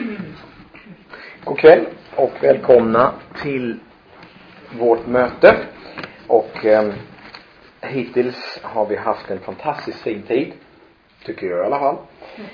God kväll och välkomna till vårt möte. Och hittills har vi haft en fantastiskt fin tid, tycker jag i alla fall.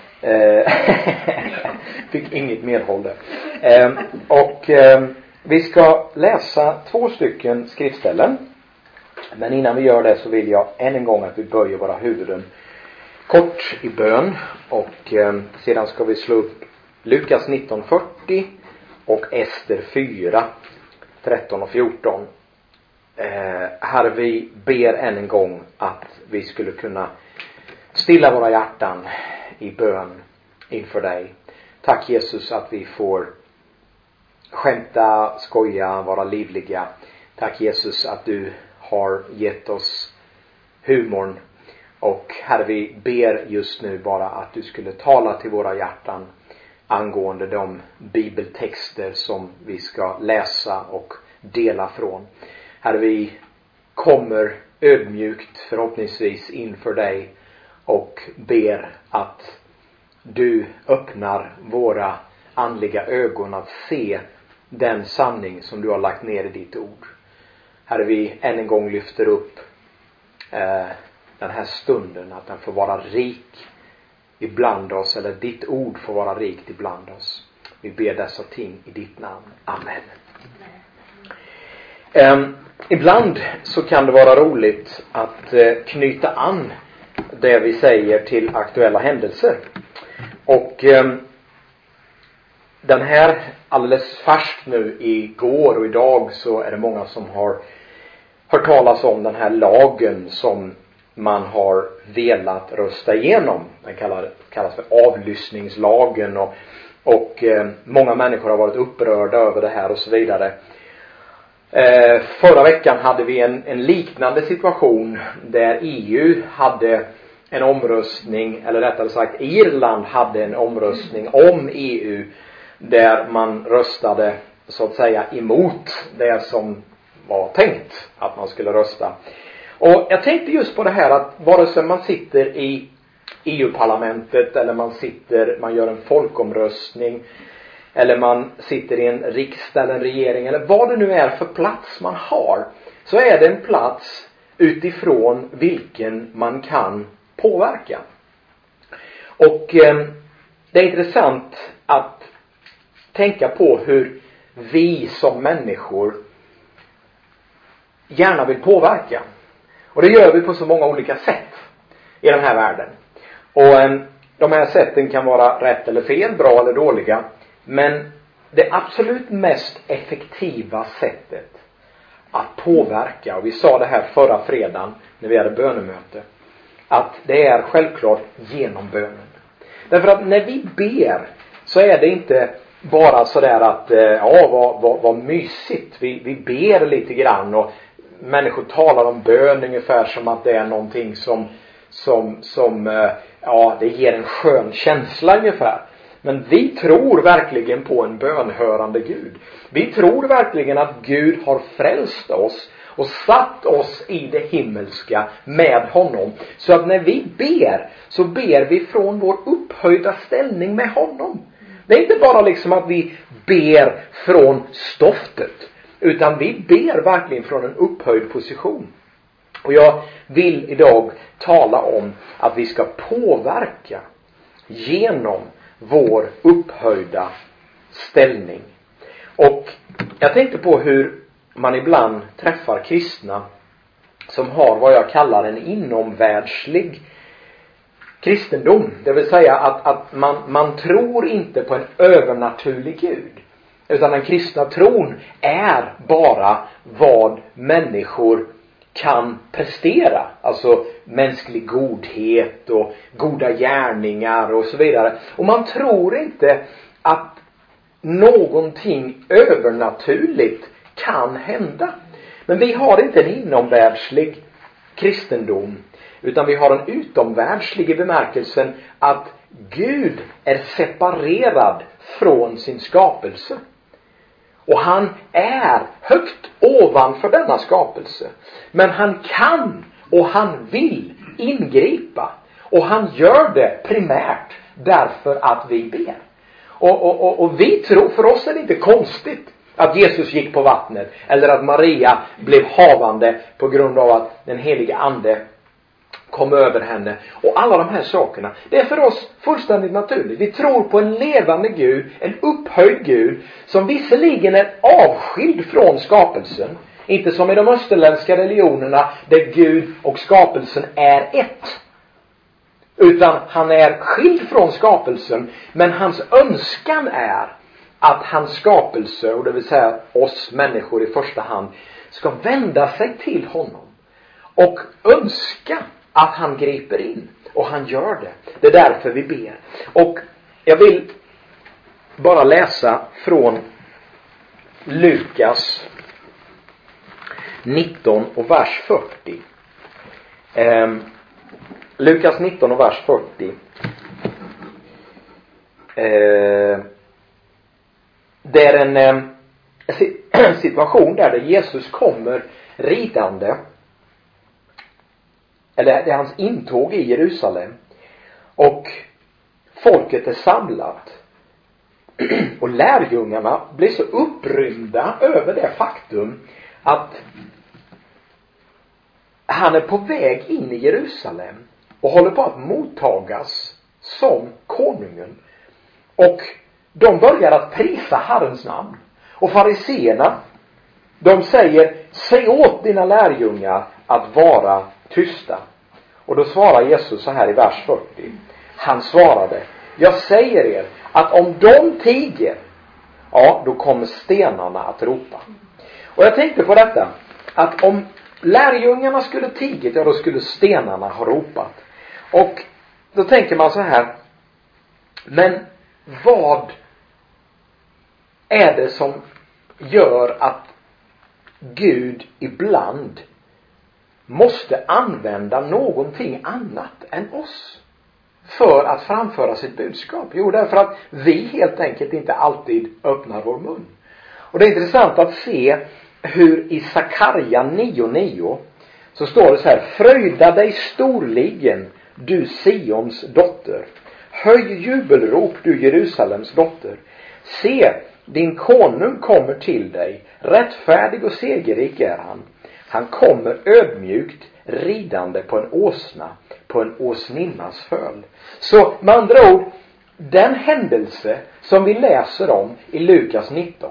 Fick inget medhåll där. Vi ska läsa 2 stycken skriftställen. Men innan vi gör det så vill jag än en gång att vi böjer våra huvuden kort i bön. Och sedan ska vi slå upp Lukas 19:40 och Ester 4:13 och 14. Herre, vi ber än en gång att vi skulle kunna stilla våra hjärtan i bön inför dig. Tack Jesus att vi får skämta, skoja, vara livliga. Tack Jesus att du har gett oss humorn. Och Herre, vi ber just nu bara att du skulle tala till våra hjärtan angående de bibeltexter som vi ska läsa och dela från. Herre, vi kommer ödmjukt förhoppningsvis inför dig och ber att du öppnar våra andliga ögon att se den sanning som du har lagt ner i ditt ord. Herre, vi än en gång lyfter upp den här stunden, att den får vara rik ibland oss, eller ditt ord får vara rikt ibland oss. Vi ber dessa ting i ditt namn. Amen. Ibland så kan det vara roligt att knyta an det vi säger till aktuella händelser. Och den här alldeles färsk nu igår och idag så är det många som har hört talas om den här lagen som man har velat rösta igenom. Den kallas för avlyssningslagen och många människor har varit upprörda över det här och så vidare. Förra veckan hade vi en liknande situation där EU hade en omröstning, eller rättare sagt Irland hade en omröstning om EU där man röstade så att säga emot det som var tänkt att man skulle rösta. Och jag tänkte just på det här att vare sig man sitter i EU-parlamentet eller man gör en folkomröstning eller man sitter i en riksdag eller en regering eller vad det nu är för plats man har, så är det en plats utifrån vilken man kan påverka. Och det är intressant att tänka på hur vi som människor gärna vill påverka. Och det gör vi på så många olika sätt i den här världen. Och de här sätten kan vara rätt eller fel, bra eller dåliga. Men det absolut mest effektiva sättet att påverka, och vi sa det här förra fredagen när vi hade bönemöte, att det är självklart genom bönen. Därför att när vi ber så är det inte bara sådär att vad mysigt, vi ber lite grann och människor talar om bön ungefär som att det är någonting som det ger en skön känsla ungefär. Men vi tror verkligen på en bönhörande Gud. Vi tror verkligen att Gud har frälst oss och satt oss i det himmelska med honom. Så att när vi ber så ber vi från vår upphöjda ställning med honom. Det är inte bara liksom att vi ber från stoftet, utan vi ber verkligen från en upphöjd position. Och jag vill idag tala om att vi ska påverka genom vår upphöjda ställning. Och jag tänkte på hur man ibland träffar kristna som har vad jag kallar en inomvärldslig kristendom. Det vill säga att man tror inte på en övernaturlig Gud. Utan den kristna tron är bara vad människor kan prestera. Alltså mänsklig godhet och goda gärningar och så vidare. Och man tror inte att någonting övernaturligt kan hända. Men vi har inte en inomvärldslig kristendom, utan vi har en utomvärldslig i bemärkelsen att Gud är separerad från sin skapelse. Och han är högt ovanför denna skapelse. Men han kan och han vill ingripa. Och han gör det primärt därför att vi ber. Och vi tror, för oss är det inte konstigt att Jesus gick på vattnet. Eller att Maria blev havande på grund av att den helige ande kom över henne. Och alla de här sakerna. Det är för oss fullständigt naturligt. Vi tror på en levande Gud. En upphöjd Gud. Som visserligen är avskild från skapelsen. Inte som i de österländska religionerna. Där Gud och skapelsen är ett. Utan han är skild från skapelsen. Men hans önskan är att hans skapelse, och det vill säga oss människor i första hand, ska vända sig till honom. Och önska att han griper in. Och han gör det. Det är därför vi ber. Och jag vill bara läsa från Lukas 19 och vers 40. Lukas 19 och vers 40. Det är en situation där Jesus kommer ridande. Eller det är hans intåg i Jerusalem. Och folket är samlat. Och lärjungarna blir så upprymda över det faktum att han är på väg in i Jerusalem och håller på att mottagas som konungen. Och de börjar att prisa Herrens namn. Och fariseerna, de säger: säg åt dina lärjungar att vara tysta. Och då svarar Jesus så här i vers 40. Han svarade: jag säger er att om de tiger, ja, då kommer stenarna att ropa. Och jag tänkte på detta, att om lärjungarna skulle tigit, ja, då skulle stenarna ha ropat. Och då tänker man så här: men vad är det som gör att Gud ibland måste använda någonting annat än oss för att framföra sitt budskap? Jo, därför att vi helt enkelt inte alltid öppnar vår mun. Och det är intressant att se hur i Sakarja 9:9 så står det så här: fröjda dig storligen, du Sions dotter. Höj jubelrop, du Jerusalems dotter. Se, din konung kommer till dig. Rättfärdig och segerrik är han. Han kommer ödmjukt ridande på en åsna, på en åsninnas föl. Så med andra ord, den händelse som vi läser om i Lukas 19.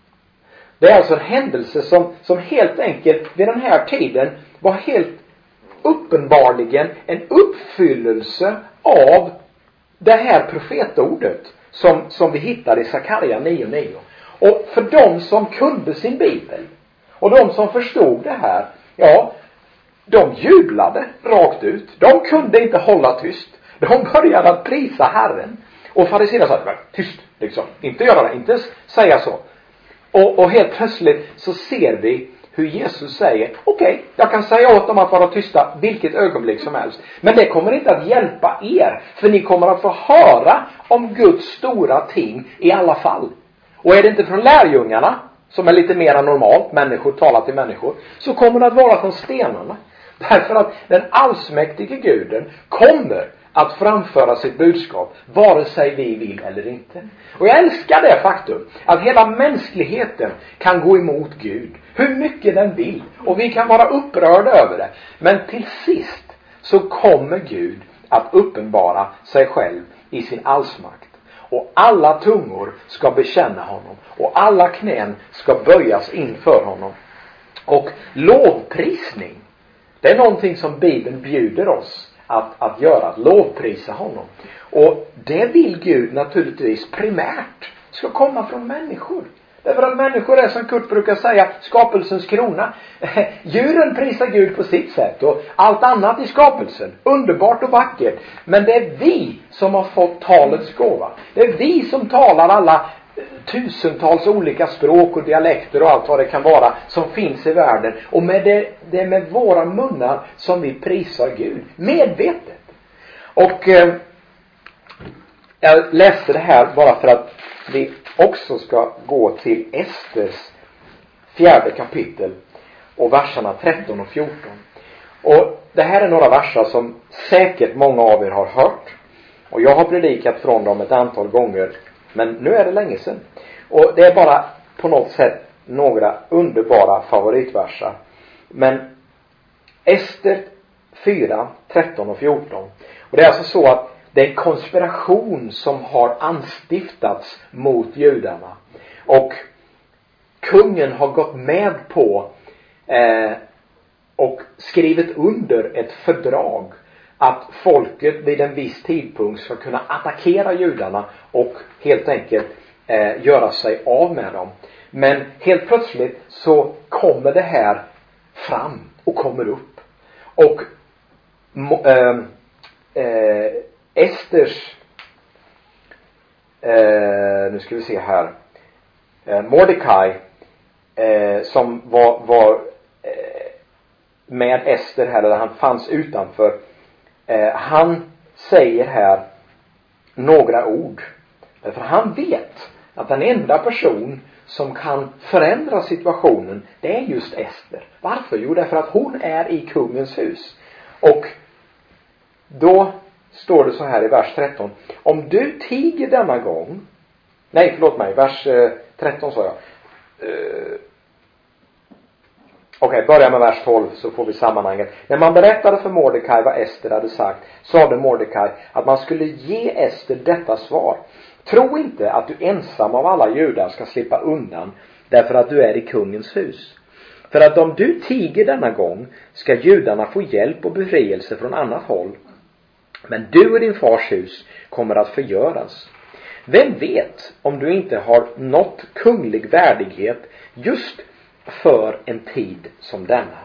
Det är alltså en händelse som helt enkelt vid den här tiden var helt uppenbarligen en uppfyllelse av det här profetordet som vi hittar i Sakarja 9:9. Och för de som kunde sin bibel och de som förstod det här, ja, de jublade rakt ut. De kunde inte hålla tyst. De började att prisa Herren. Och fariséerna sa: tyst, liksom. Inte göra det, inte säga så. Och helt plötsligt så ser vi hur Jesus säger: okej, jag kan säga åt dem att vara tysta vilket ögonblick som helst. Men det kommer inte att hjälpa er. För ni kommer att få höra om Guds stora ting i alla fall. Och är det inte från lärjungarna, som är lite mer normalt, människor talar till människor, så kommer det att vara från stenarna. Därför att den allsmäktige guden kommer att framföra sitt budskap, vare sig vi vill eller inte. Och jag älskar det faktum att hela mänskligheten kan gå emot Gud hur mycket den vill. Och vi kan vara upprörda över det. Men till sist så kommer Gud att uppenbara sig själv i sin allsmakt. Och alla tungor ska bekänna honom. Och alla knän ska böjas inför honom. Och lovprisning, det är någonting som Bibeln bjuder oss att göra, att lovprisa honom. Och det vill Gud naturligtvis primärt ska komma från människor. Därför att människor är, som Kurt brukar säga, skapelsens krona. Djuren prisar Gud på sitt sätt och allt annat i skapelsen. Underbart och vackert. Men det är vi som har fått talets gåva. Det är vi som talar alla tusentals olika språk och dialekter och allt vad det kan vara som finns i världen. Och det är med våra munnar som vi prisar Gud. Medvetet. Och jag läste det här bara för att vi också ska gå till Esters 4:e kapitel och verserna 13 och 14. Och det här är några verser som säkert många av er har hört. Och jag har predikat från dem ett antal gånger Men nu är det länge sedan. Och det är bara på något sätt några underbara favoritversar. Men Ester 4, 13 och 14. Och det är alltså så att det är en konspiration som har anstiftats mot judarna. Och kungen har gått med på och skrivit under ett fördrag att folket vid en viss tidpunkt ska kunna attackera judarna och helt enkelt göra sig av med dem. Men helt plötsligt så kommer det här fram och kommer upp. Och Esters nu ska vi se här, Mordecai som var med Ester här, eller han fanns utanför, han säger här några ord. För han vet att den enda person som kan förändra situationen, det är just Ester. Varför? Jo, därför att hon är i kungens hus. Och då står det så här i vers 13. Om du tiger denna gång, vers 13 sa jag. Okej, börja med vers 12 så får vi sammanhanget. När man berättade för Mordecai vad Ester hade sagt, sade Mordecai att man skulle ge Ester detta svar. Tro inte att du ensam av alla judar ska slippa undan därför att du är i kungens hus. För att om du tiger denna gång ska judarna få hjälp och befrielse från annat håll. Men du och din fars hus kommer att förgöras. Vem vet om du inte har nått kunglig värdighet just för en tid som denna.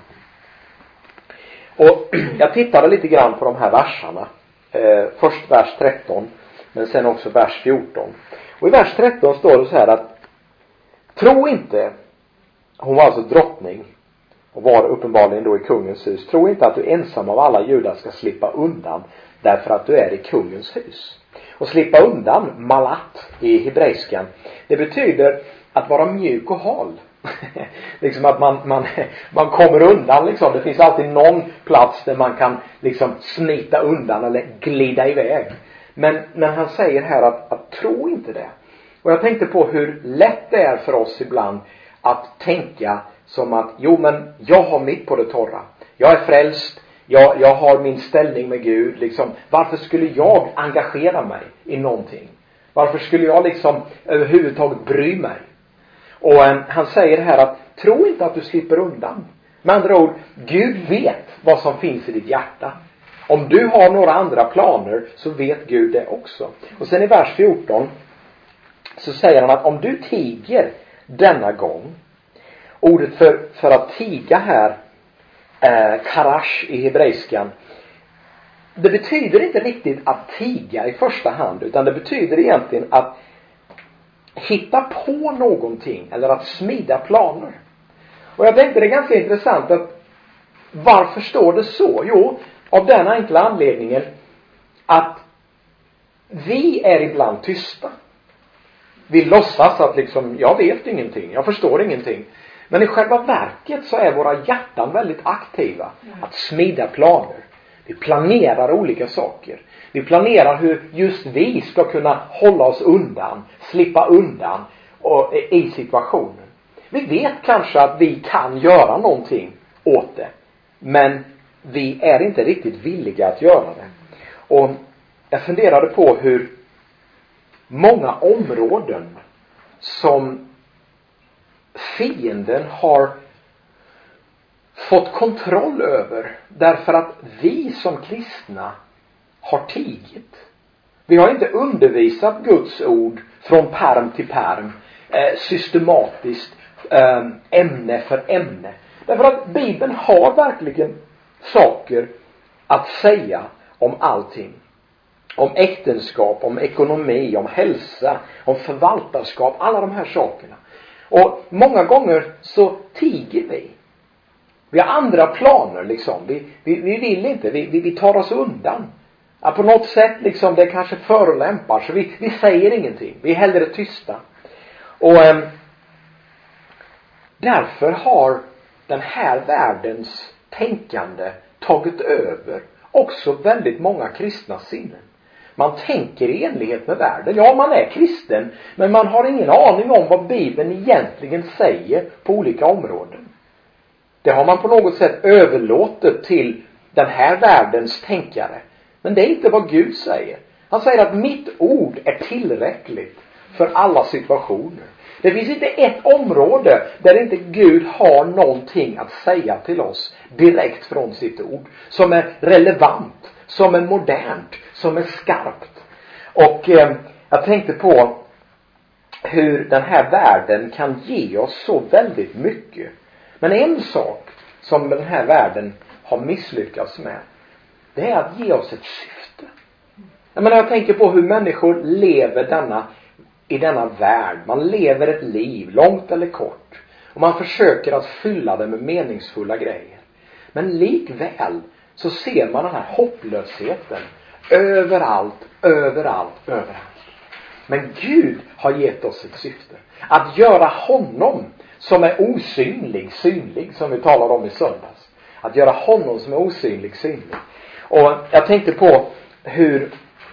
Och jag tittade lite grann på de här verserna. Först vers 13, men sen också vers 14. Och i vers 13 står det så här att tro inte, hon var alltså drottning och var uppenbarligen då i kungens hus. Tro inte att du ensam av alla judar ska slippa undan därför att du är i kungens hus. Och slippa undan, malat i hebreiskan, det betyder att vara mjuk och hal. Liksom att man kommer undan liksom. Det finns alltid någon plats där man kan liksom smita undan eller glida iväg. Men han säger här att tro inte det. Och jag tänkte på hur lätt det är för oss ibland att tänka som att men jag har mitt på det torra. Jag är frälst. Jag har min ställning med Gud liksom. Varför skulle jag engagera mig i någonting? Varför skulle jag liksom överhuvudtaget bry mig? Och han säger här att tro inte att du slipper undan. Med andra ord, Gud vet vad som finns i ditt hjärta. Om du har några andra planer så vet Gud det också. Och sen i vers 14 så säger han att om du tiger denna gång. Ordet för att tiga här, karash i hebreiskan. Det betyder inte riktigt att tiga i första hand. Utan det betyder egentligen att hitta på någonting. Eller att smida planer. Och jag tänkte det är ganska intressant att varför står det så? Jo, av den enkla anledningen att vi är ibland tysta. Vi låtsas att liksom, jag vet ingenting, jag förstår ingenting. Men i själva verket så är våra hjärtan väldigt aktiva. Att smida planer. Vi planerar olika saker. Vi planerar hur just vi ska kunna hålla oss undan, slippa undan i situationen. Vi vet kanske att vi kan göra någonting åt det. Men vi är inte riktigt villiga att göra det. Och jag funderade på hur många områden som fienden har fått kontroll över därför att vi som kristna har tigit. Vi har inte undervisat Guds ord från pärm till pärm systematiskt, ämne för ämne. Därför att Bibeln har verkligen saker att säga om allting. Om äktenskap, om ekonomi, om hälsa, om förvaltarskap, alla de här sakerna. Och många gånger så tiger vi. Vi har andra planer liksom. Vi vill inte, vi tar oss undan. Att på något sätt liksom det kanske förolämpar. Så vi säger ingenting. Vi är hellre tysta. Och därför har den här världens tänkande tagit över också väldigt många kristna sinnen. Man tänker i enlighet med världen. Ja, man är kristen, men man har ingen aning om vad Bibeln egentligen säger på olika områden. Det har man på något sätt överlåtit till den här världens tänkare. Men det är inte vad Gud säger. Han säger att mitt ord är tillräckligt för alla situationer. Det finns inte ett område där inte Gud har någonting att säga till oss direkt från sitt ord. Som är relevant, som är modernt, som är skarpt. Och jag tänkte på hur den här världen kan ge oss så väldigt mycket. Men en sak som den här världen har misslyckats med, det är att ge oss ett syfte. Jag tänker på hur människor lever i denna värld. Man lever ett liv, långt eller kort. Och man försöker att fylla det med meningsfulla grejer. Men likväl så ser man den här hopplösheten överallt. Men Gud har gett oss ett syfte. Att göra honom som är osynlig, synlig, som vi talade om i söndags. Att göra honom som är osynlig, synlig. Och jag tänkte på hur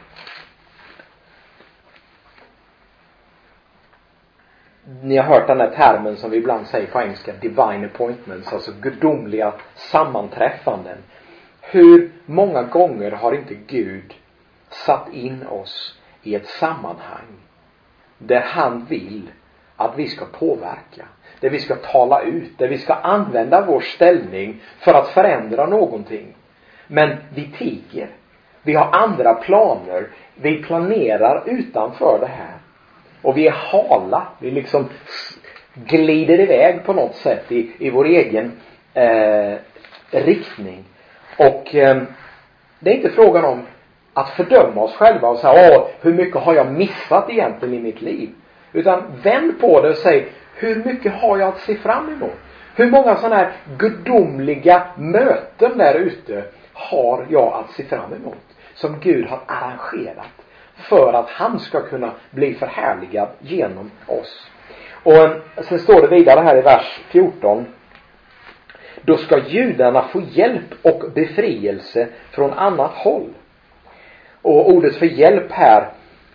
ni har hört den här termen som vi ibland säger på engelska, divine appointments, alltså gudomliga sammanträffanden. Hur många gånger har inte Gud satt in oss i ett sammanhang där han vill att vi ska påverka, där vi ska tala ut, där vi ska använda vår ställning för att förändra någonting. Men vi tiger. Vi har andra planer. Vi planerar utanför det här. Och vi är hala. Vi liksom glider iväg på något sätt i vår egen riktning. Och det är inte frågan om att fördöma oss själva och säga, hur mycket har jag missat egentligen i mitt liv? Utan vänd på det och säg, hur mycket har jag att se fram emot? Hur många sådana här gudomliga möten där ute har jag att se fram emot? Som Gud har arrangerat för att han ska kunna bli förhärligad genom oss. Och sen står det vidare här i vers 14. Då ska judarna få hjälp och befrielse från annat håll. Och ordet för hjälp här,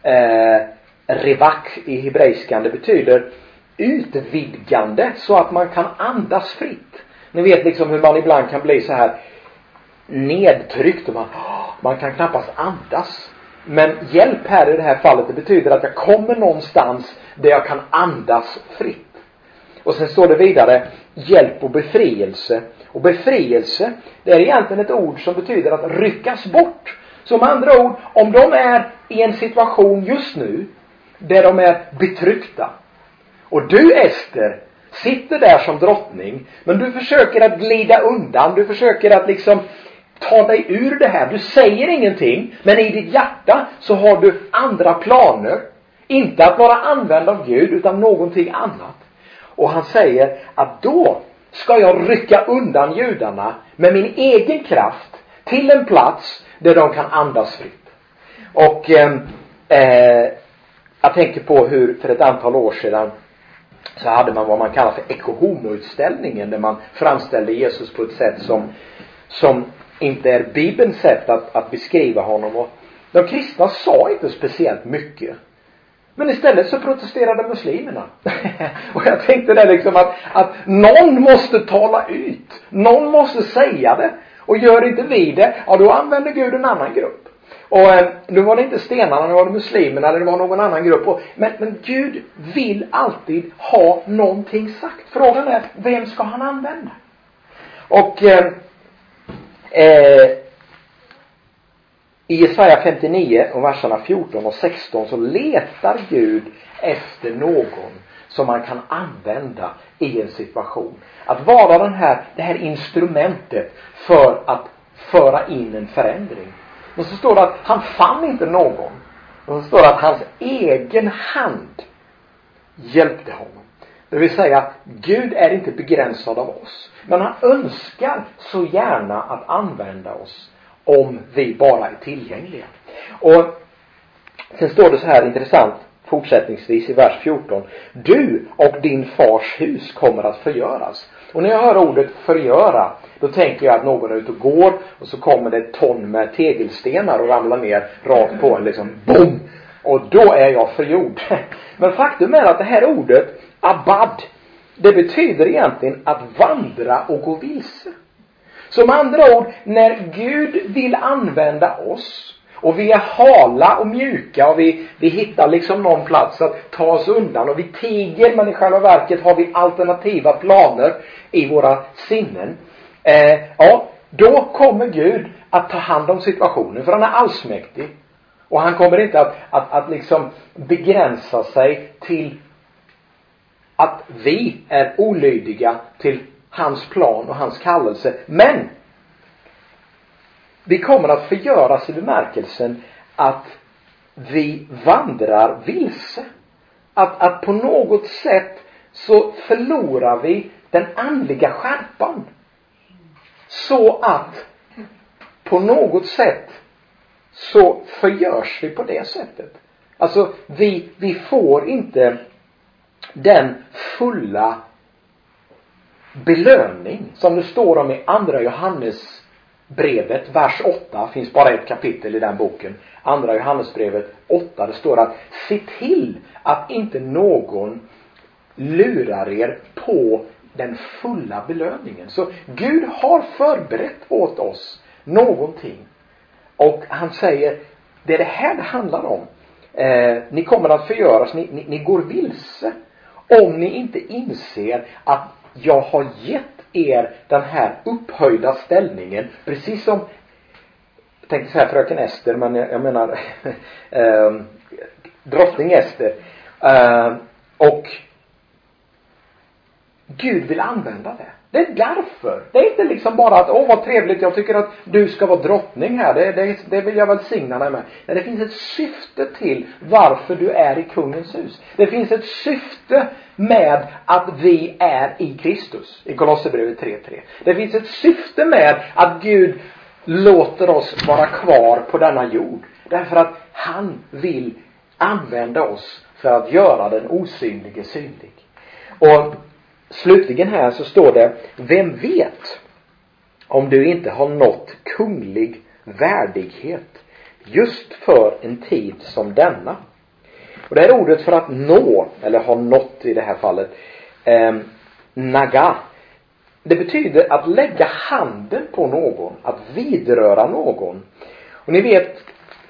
revak i hebreiskan, det betyder utvidgande så att man kan andas fritt. Ni vet liksom hur man ibland kan bli så här nedtryckt och man kan knappast andas. Men hjälp här i det här fallet, det betyder att jag kommer någonstans där jag kan andas fritt. Och sen står det vidare hjälp och befrielse. Och befrielse, det är egentligen ett ord som betyder att ryckas bort. Så med andra ord, om de är i en situation just nu där de är betryckta. Och du, Ester, sitter där som drottning, men du försöker att glida undan. Du försöker att liksom ta dig ur det här. Du säger ingenting, men i ditt hjärta så har du andra planer. Inte att vara använd av Gud, utan någonting annat. Och han säger att då ska jag rycka undan judarna med min egen kraft till en plats där de kan andas fritt. Och jag tänker på hur för ett antal år sedan så hade man vad man kallar för ekohomo-utställningen, där man framställde Jesus på ett sätt som inte är Bibelns sätt att beskriva honom. Och de kristna sa inte speciellt mycket. Men istället så protesterade muslimerna. Och jag tänkte där liksom att någon måste tala ut. Någon måste säga det. Och gör inte vi det, ja då använder Gud en annan grupp. Och nu var det inte stenarna, nu var det muslimerna eller det var någon annan grupp. Men Gud vill alltid ha någonting sagt. Frågan är, vem ska han använda? Och i Jesaja 59 och verserna 14 och 16 så letar Gud efter någon som man kan använda i en situation. Att vara det här instrumentet för att föra in en förändring. Och så står det att han fann inte någon. Och så står det att hans egen hand hjälpte honom. Det vill säga, Gud är inte begränsad av oss. Men han önskar så gärna att använda oss om vi bara är tillgängliga. Och sen står det så här intressant fortsättningsvis i vers 14. Du och din fars hus kommer att förgöras. Och när jag hör ordet förgöra, då tänker jag att någon är ute och går och så kommer det ett ton med tegelstenar och ramlar ner rakt på en liksom, boom! Och då är jag förgjord. Men faktum är att det här ordet, abad, det betyder egentligen att vandra och gå vilse. Som andra ord, när Gud vill använda oss och vi är hala och mjuka och vi hittar liksom någon plats att ta oss undan och vi tiger, men i själva verket har vi alternativa planer i våra sinnen. Då kommer Gud att ta hand om situationen, för han är allsmäktig. Och han kommer inte att liksom begränsa sig till att vi är olydiga till hans plan och hans kallelse. Men vi kommer att förgöras i bemärkelsen att vi vandrar vilse. Att på något sätt så förlorar vi den andliga skärpan. Så att på något sätt så förgörs vi på det sättet. Alltså vi får inte den fulla belöning som det står om i andra Johannesbrevet, vers 8. Finns bara ett kapitel i den boken. Andra Johannesbrevet 8. Det står att se till att inte någon lurar er på den fulla belöningen. Så Gud har förberett åt oss någonting. Och han säger, det är det här det handlar om. Ni kommer att förgöras, ni går vilse. Om ni inte inser att jag har gett er den här upphöjda ställningen. Precis som, jag tänkte säga fröken Ester, men jag menar drottning Ester. Och Gud vill använda det. Det är därför. Det är inte liksom bara att, vad trevligt, jag tycker att du ska vara drottning här. Det vill jag välsigna dig med. Nej, det finns ett syfte till varför du är i kungens hus. Det finns ett syfte med att vi är i Kristus. I Kolosserbrevet 3:3. Det finns ett syfte med att Gud låter oss vara kvar på denna jord. Därför att han vill använda oss för att göra den osynlige synlig. Och slutligen här så står det, vem vet om du inte har nått kunglig värdighet just för en tid som denna. Och det här ordet för att nå, eller ha nått i det här fallet, naga, det betyder att lägga handen på någon, att vidröra någon. Och ni vet,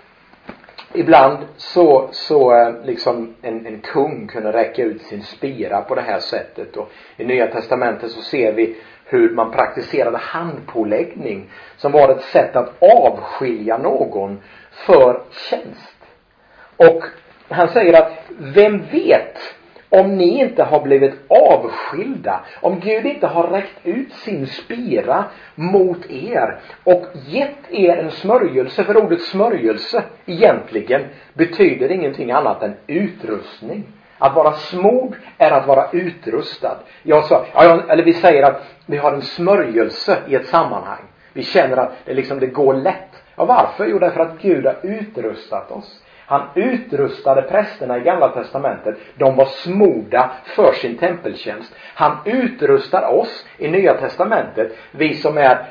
ibland så liksom en kung kunde räcka ut sin spira på det här sättet. Och i Nya Testamentet så ser vi hur man praktiserade handpåläggning, som var ett sätt att avskilja någon för tjänst. Och han säger att vem vet om ni inte har blivit avskilda, om Gud inte har räckt ut sin spira mot er och gett er en smörjelse. För ordet smörjelse egentligen betyder ingenting annat än utrustning. Att vara smord är att vara utrustad. Vi säger att vi har en smörjelse i ett sammanhang. Vi känner att det går lätt. Och varför? Jo, därför att Gud har utrustat oss. Han utrustade prästerna i Gamla testamentet. De var smorda för sin tempeltjänst. Han utrustar oss i Nya testamentet. Vi som är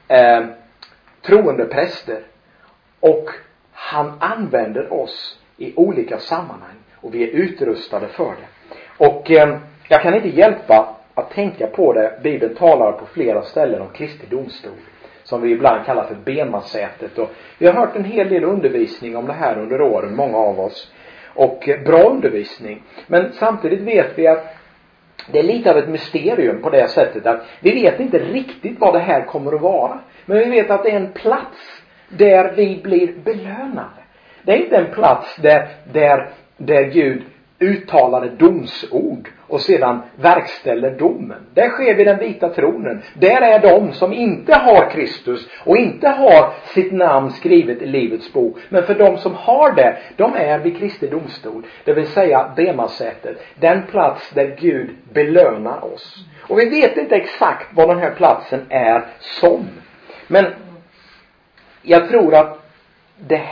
troende präster. Och han använder oss i olika sammanhang. Och vi är utrustade för det. Och jag kan inte hjälpa att tänka på det. Bibeln talar på flera ställen om Kristi domstol, som vi ibland kallar för bemasätet. Och vi har hört en hel del undervisning om det här under åren, många av oss. Och bra undervisning. Men samtidigt vet vi att det är lite av ett mysterium på det sättet att vi vet inte riktigt vad det här kommer att vara. Men vi vet att det är en plats där vi blir belönade. Det är inte en plats där Gud uttalade domsord och sedan verkställer domen. Där sker vid den vita tronen. Där är de som inte har Kristus och inte har sitt namn skrivet i livets bok. Men för de som har det, de är vid Kristi domstol. Det vill säga bemasätet. Den plats där Gud belönar oss. Och vi vet inte exakt vad den här platsen är som. Men jag tror att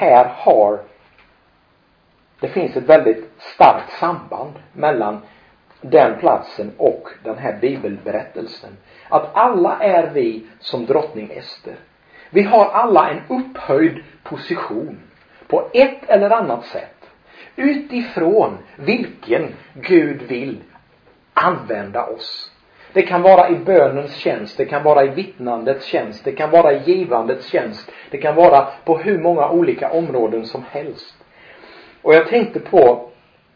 det finns ett väldigt starkt samband mellan den platsen och den här bibelberättelsen. Att alla är vi som drottning Ester. Vi har alla en upphöjd position på ett eller annat sätt. Utifrån vilken Gud vill använda oss. Det kan vara i bönens tjänst, det kan vara i vittnandets tjänst, det kan vara i givandets tjänst, det kan vara på hur många olika områden som helst. Och jag tänkte på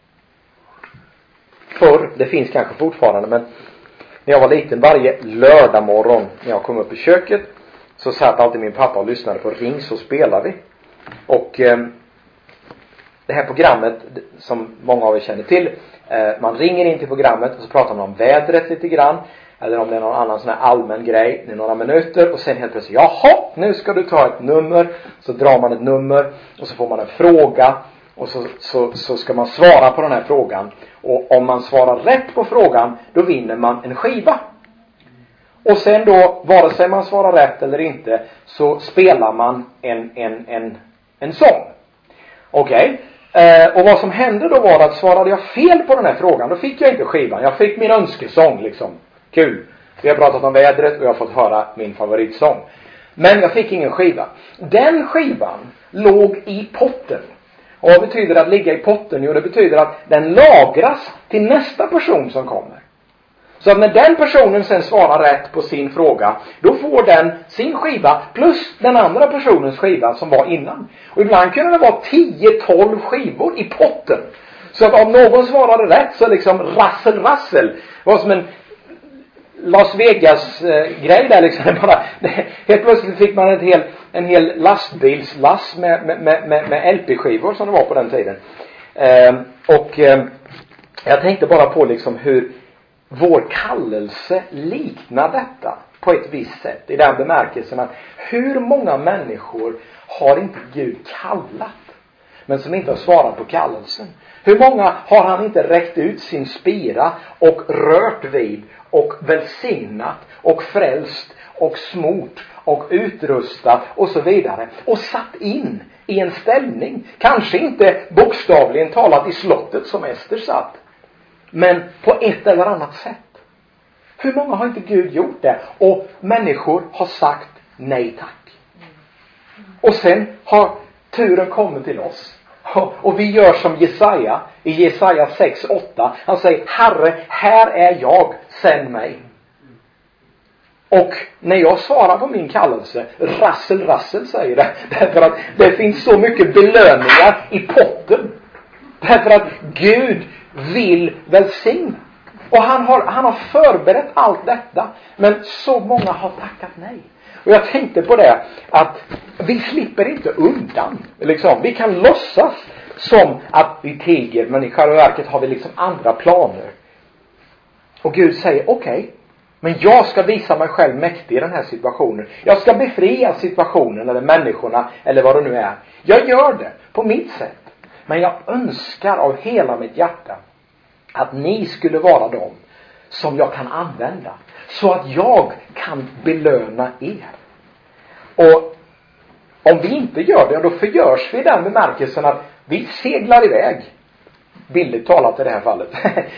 förr, det finns kanske fortfarande, men när jag var liten, varje lördag morgon när jag kom upp i köket så satt alltid min pappa och lyssnade på Ring så spelar vi. Och det här programmet som många av er känner till, man ringer in till programmet och så pratar man om vädret lite grann, eller om det är någon annan sån här allmän grej i några minuter, och sen helt plötsligt, jaha, nu ska du ta ett nummer. Så drar man ett nummer och så får man en fråga, och så ska man svara på den här frågan, och om man svarar rätt på frågan, då vinner man en skiva. Och sen då, vare sig man svarar rätt eller inte, så spelar man en sång. Okej. Och vad som hände då var att svarade jag fel på den här frågan, då fick jag inte skivan. Jag fick min önskesång liksom. Kul. Vi har pratat om vädret och jag har fått höra min favoritsång. Men jag fick ingen skiva. Den skivan låg i potten. Och vad betyder att ligga i potten? Jo, det betyder att den lagras till nästa person som kommer. Så att när den personen sen svarar rätt på sin fråga, då får den sin skiva plus den andra personens skiva som var innan. Och ibland kunde det vara 10-12 skivor i potten. Så att om någon svarade rätt så liksom rassel. Det var som en Las Vegas grej där liksom. Helt plötsligt fick man en hel lastbilslass med LP-skivor som det var på den tiden. Jag tänkte bara på liksom hur vår kallelse liknar detta på ett visst sätt. I den bemärkelsen att hur många människor har inte Gud kallat, men som inte har svarat på kallelsen? Hur många har han inte räckt ut sin spira och rört vid och välsignat och frälst och smort och utrustat och så vidare, och satt in i en ställning, kanske inte bokstavligen talat i slottet som Ester satt, men på ett eller annat sätt. Hur många har inte Gud gjort det? Och människor har sagt nej tack. Och sen har turen kommit till oss. Och vi gör som Jesaja i Jesaja 6:8. Han säger, Herre, här är jag, sänd mig. Och när jag svarar på min kallelse, rassel säger det. Därför att det finns så mycket belöningar i potten. Därför att Gud vill välsigna. Och han har förberett allt detta. Men så många har tackat nej. Och jag tänkte på det, att vi slipper inte undan. Liksom. Vi kan låtsas som att vi tiger, men i själva verket har vi liksom andra planer. Och Gud säger, okej, men jag ska visa mig själv mäktig i den här situationen. Jag ska befria situationen eller människorna eller vad det nu är. Jag gör det på mitt sätt. Men jag önskar av hela mitt hjärta att ni skulle vara de som jag kan använda. Så att jag kan belöna er. Och om vi inte gör det, då förgörs vi i den bemärkelsen att vi seglar iväg. Billigt talat i det här fallet.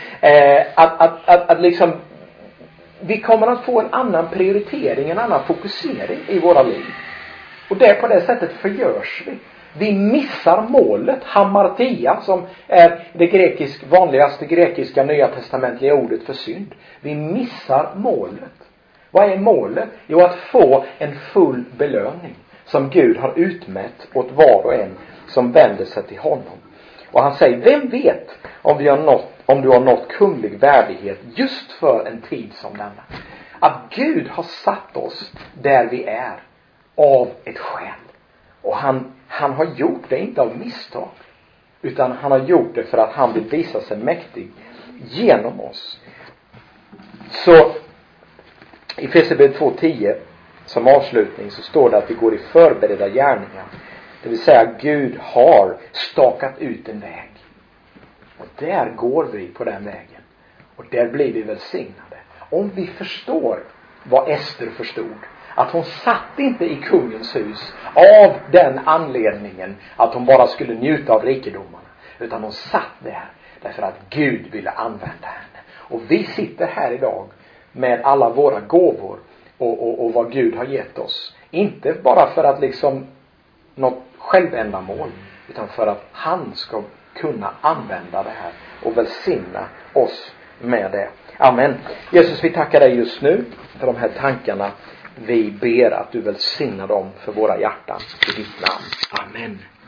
att liksom vi kommer att få en annan prioritering, en annan fokusering i våra liv. Och det på det sättet förgörs vi. Vi missar målet, hamartia, som är det vanligaste grekiska nya testamentliga ordet för synd. Vi missar målet. Vad är målet? Jo, att få en full belöning som Gud har utmätt åt var och en som vänder sig till honom. Och han säger, vem vet om du har nått kunglig värdighet just för en tid som denna. Att Gud har satt oss där vi är av ett skäl. Och han har gjort det inte av misstag, utan han har gjort det för att han vill visa sig mäktig genom oss. Så i Efesierbrevet 2:10 som avslutning så står det att vi går i förberedda gärningar. Det vill säga Gud har stakat ut en väg. Och där går vi på den vägen. Och där blir vi välsignade. Om vi förstår vad Ester förstod. Att hon satt inte i kungens hus av den anledningen att hon bara skulle njuta av rikedomarna. Utan hon satt där därför att Gud ville använda henne. Och vi sitter här idag med alla våra gåvor och vad Gud har gett oss. Inte bara för att liksom något självändamål, utan för att han ska kunna använda det här och välsigna oss med det. Amen. Jesus, vi tackar dig just nu för de här tankarna. Vi ber att du välsignar dem för våra hjärtan i ditt namn. Amen.